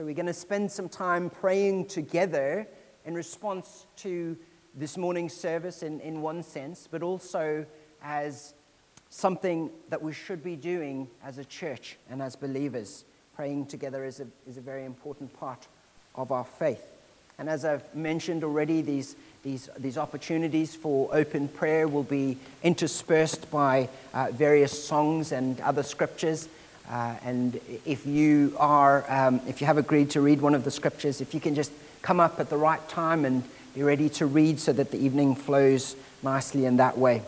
We're going to spend some time praying together in response to this morning's service in one sense, but also as something that we should be doing as a church and as believers. Praying together is a very important part of our faith. And as I've mentioned already, these opportunities for open prayer will be interspersed by various songs and other scriptures. And if you have agreed to read one of the scriptures, if you can just come up at the right time and be ready to read so that the evening flows nicely in that way.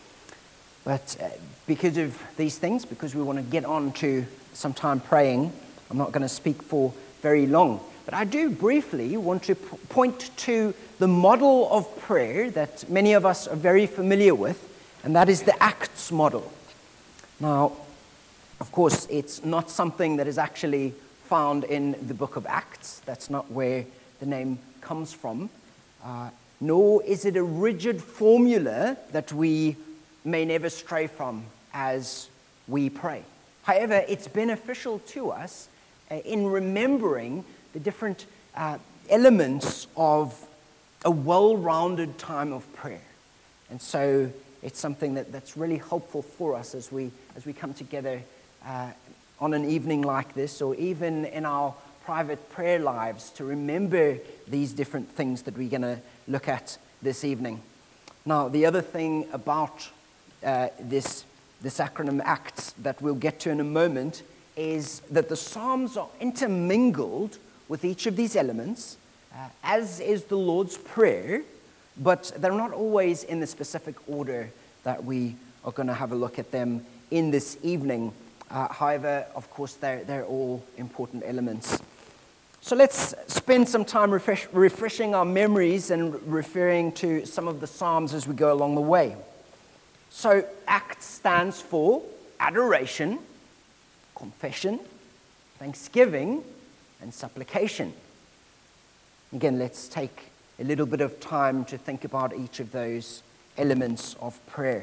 But because of these things, because we want to get on to some time praying, I'm not going to speak for very long. But I do briefly want to point to the model of prayer that many of us are very familiar with, and that is the Acts model. Now, of course, it's not something that is actually found in the book of Acts. That's not where the name comes from. Nor is it a rigid formula that we may never stray from as we pray. However, it's beneficial to us in remembering the different elements of a well-rounded time of prayer. And so it's something that's really helpful for us as we come together on an evening like this, or even in our private prayer lives, to remember these different things that we're going to look at this evening. Now, the other thing about this acronym ACTS that we'll get to in a moment is that the Psalms are intermingled with each of these elements, as is the Lord's Prayer, but they're not always in the specific order that we are going to have a look at them in this evening. However, of course, they're all important elements. So let's spend some time refreshing our memories and referring to some of the Psalms as we go along the way. So ACT stands for adoration, confession, thanksgiving, and supplication. Again, let's take a little bit of time to think about each of those elements of prayer.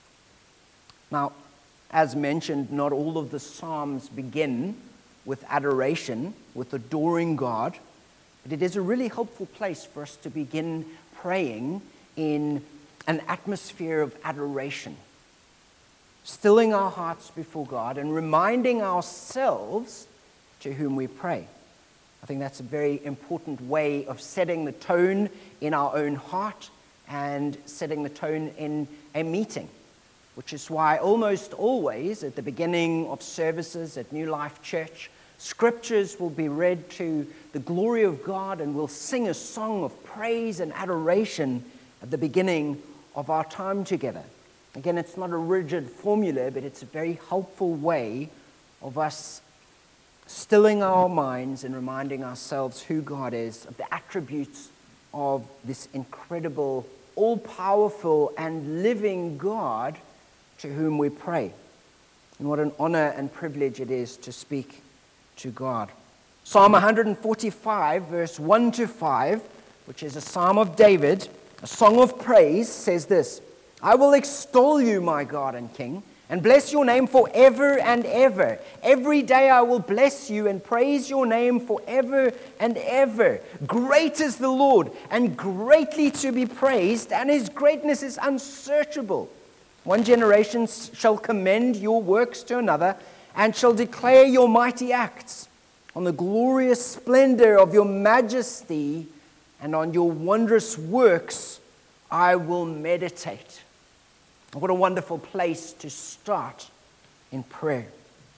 Now, as mentioned, not all of the Psalms begin with adoration, with adoring God, but it is a really helpful place for us to begin praying in an atmosphere of adoration, stilling our hearts before God and reminding ourselves to whom we pray. I think that's a very important way of setting the tone in our own heart and setting the tone in a meeting, which is why almost always at the beginning of services at New Life Church, scriptures will be read to the glory of God, and we'll sing a song of praise and adoration at the beginning of our time together. Again, it's not a rigid formula, but it's a very helpful way of us stilling our minds and reminding ourselves who God is, of the attributes of this incredible, all-powerful, and living God to whom we pray. And what an honor and privilege it is to speak to God. Psalm 145, verse 1 to 5, which is a psalm of David, a song of praise, says this: I will extol you, my God and King, and bless your name forever and ever. Every day I will bless you and praise your name forever and ever. Great is the Lord, and greatly to be praised, and his greatness is unsearchable. One generation shall commend your works to another, and shall declare your mighty acts. On the glorious splendor of your majesty and on your wondrous works I will meditate. What a wonderful place to start in prayer.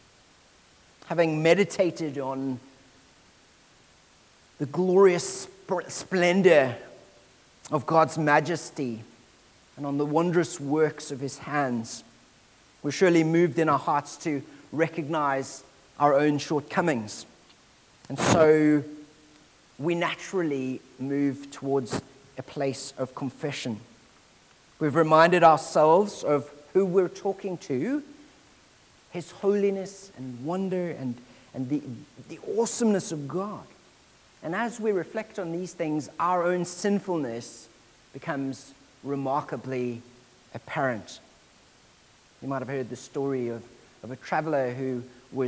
Having meditated on the glorious splendor of God's majesty and on the wondrous works of his hands, we're surely moved in our hearts to recognize our own shortcomings. And so we naturally move towards a place of confession. We've reminded ourselves of who we're talking to, his holiness and wonder and the awesomeness of God. And as we reflect on these things, our own sinfulness becomes remarkably apparent. You might have heard the story of a traveler who was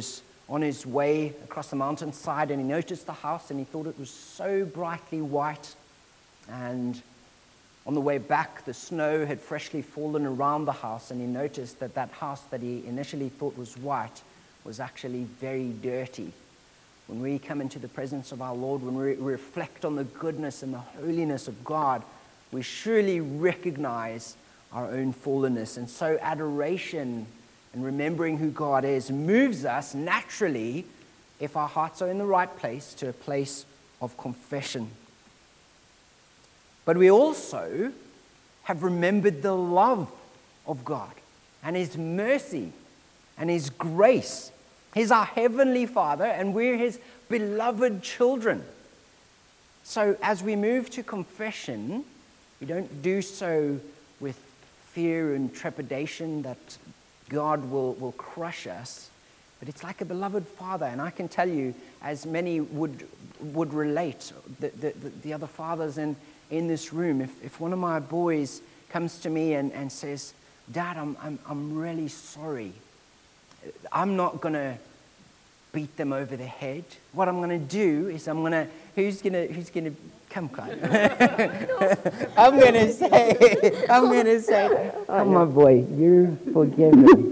on his way across the mountainside, and he noticed the house, and he thought it was so brightly white. And on the way back, the snow had freshly fallen around the house, and he noticed that that house that he initially thought was white was actually very dirty. When we come into the presence of our Lord, when we reflect on the goodness and the holiness of God, we surely recognize our own fallenness. And so adoration and remembering who God is moves us naturally, if our hearts are in the right place, to a place of confession. But we also have remembered the love of God and His mercy and His grace. He's our Heavenly Father, and we're His beloved children. So as we move to confession, we don't do so with fear and trepidation that God will crush us, but it's like a beloved Father. And I can tell you, as many would relate, the other fathers in this room, if one of my boys comes to me and says, "Dad, I'm really sorry," I'm not going to beat them over the head. What I'm going to do is who's going to come, Kyle? I'm going to say, "Oh, my boy, you're forgiven."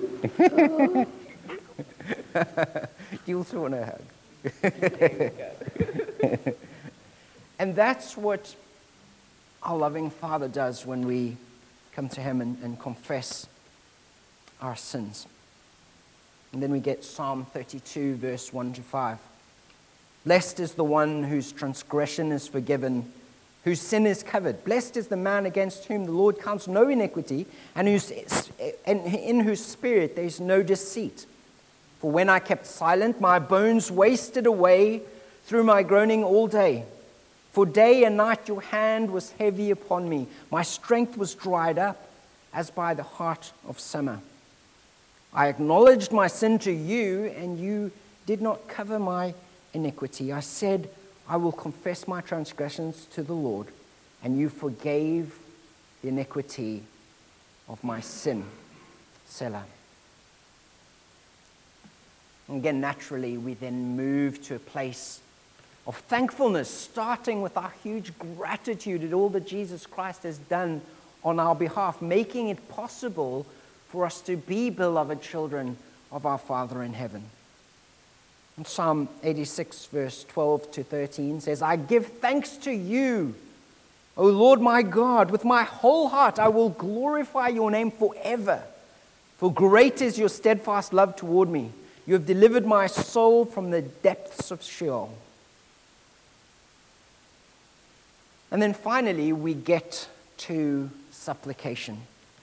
Do you also want a hug? And that's what our loving Father does when we come to Him and confess our sins. And then we get Psalm 32, verse 1 to 5. Blessed is the one whose transgression is forgiven, whose sin is covered. Blessed is the man against whom the Lord counts no iniquity, and in whose spirit there is no deceit. For when I kept silent, my bones wasted away through my groaning all day. For day and night your hand was heavy upon me. My strength was dried up as by the heart of summer. I acknowledged my sin to you, and you did not cover my iniquity. I said, I will confess my transgressions to the Lord, and you forgave the iniquity of my sin. Selah. And again, naturally, we then move to a place of thankfulness, starting with our huge gratitude at all that Jesus Christ has done on our behalf, making it possible for us to be beloved children of our Father in heaven. And Psalm 86, verse 12 to 13 says, I give thanks to you, O Lord my God, with my whole heart I will glorify your name forever. For great is your steadfast love toward me. You have delivered my soul from the depths of Sheol. And then finally, we get to supplication.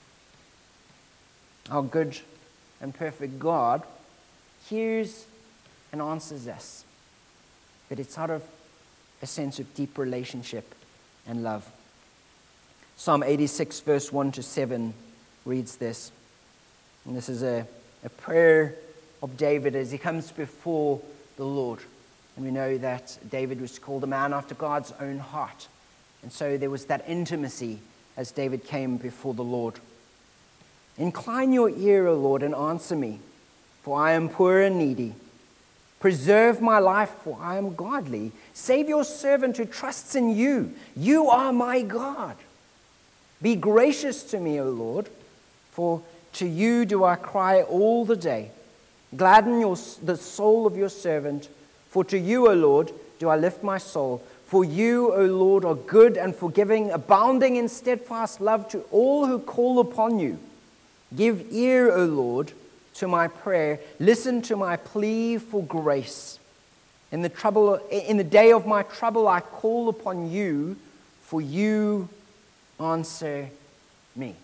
Our good and perfect God hears and answers us, but it's out of a sense of deep relationship and love. Psalm 86, verse 1 to 7 reads this. And this is a prayer of David as he comes before the Lord. And we know that David was called a man after God's own heart. And so there was that intimacy as David came before the Lord. Incline your ear, O Lord, and answer me, for I am poor and needy. Preserve my life, for I am godly. Save your servant who trusts in you. You are my God. Be gracious to me, O Lord, for to you do I cry all the day. Gladden the soul of your servant, for to you, O Lord, do I lift my soul. For you, O Lord, are good and forgiving, abounding in steadfast love to all who call upon you. Give ear, O Lord, to my prayer. Listen to my plea for grace. In the day of my trouble, I call upon you, for you answer me.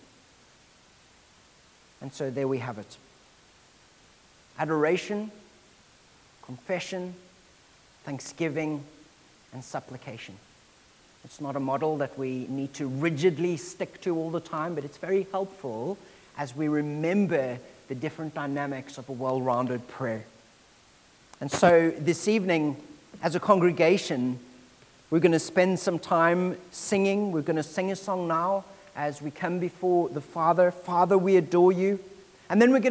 And so there we have it. Adoration, confession, thanksgiving, and supplication. It's not a model that we need to rigidly stick to all the time, but it's very helpful as we remember the different dynamics of a well-rounded prayer. And so this evening, as a congregation, we're going to spend some time singing. We're going to sing a song now as we come before the Father. Father, we adore you. And then we're going